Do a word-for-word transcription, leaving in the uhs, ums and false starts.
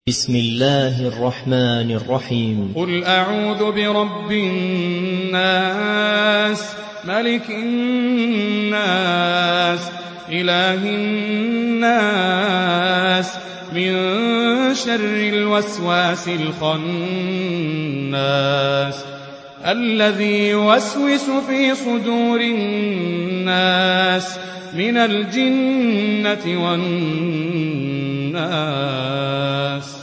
بسم الله الرحمن الرحيم. قل أعوذ برب الناس ملك الناس إله الناس من شر الوسواس الخناس الذي يوسوس في صدور الناس من الجنة والناس.